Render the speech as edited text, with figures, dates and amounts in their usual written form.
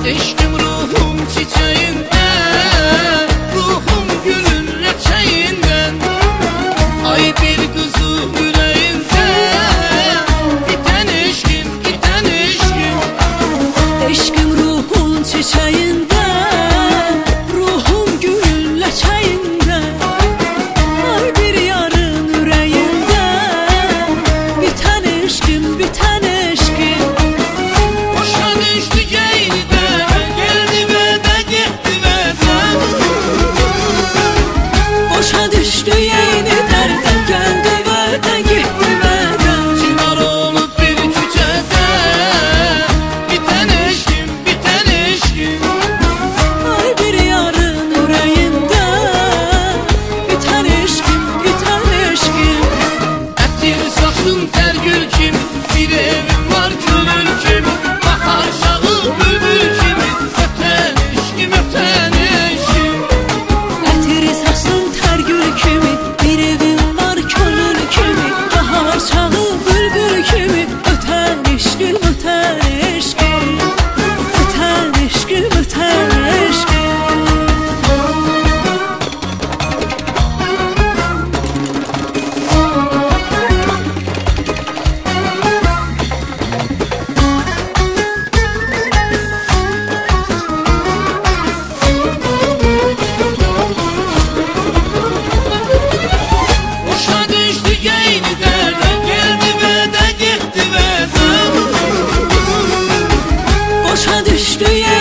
Eşkim ruhum çiçeğinde, ruhum gülün reçeğinden. Ay bir kızı yüreğinde, biten eşkim, biten eşkim. Eşkim ruhun çiçeğinde, ruhum gülün leçeğinde. Ay bir yarın yüreğinde, biten eşkim, biten eşkim. Boşa düştü geynide, geldi ve de gitti ve de. Boşa düştü yeğeni derden, geldi ve de gitti ve de. Çınar olup bir küçede, biten eşkim, biten eşkim. Ay bir yarın yüreğinde, biten eşkim, biten eşkim. Ətir saçın ter gül kimi, bir evim var gönül kimi. Bahar şağı bülbül kimi, öten eşkim, öten eşkim. Ətiri saçın tər gül kimi, bir evim var könül kimi. Bahar çağı bülbül kimi, ötən eşkim, ötən eşkim. Ötən eşkim, ötən eşkim. Boşa düştü geynide, geldi ve de gitti ve de. Boşa düştü yeğeni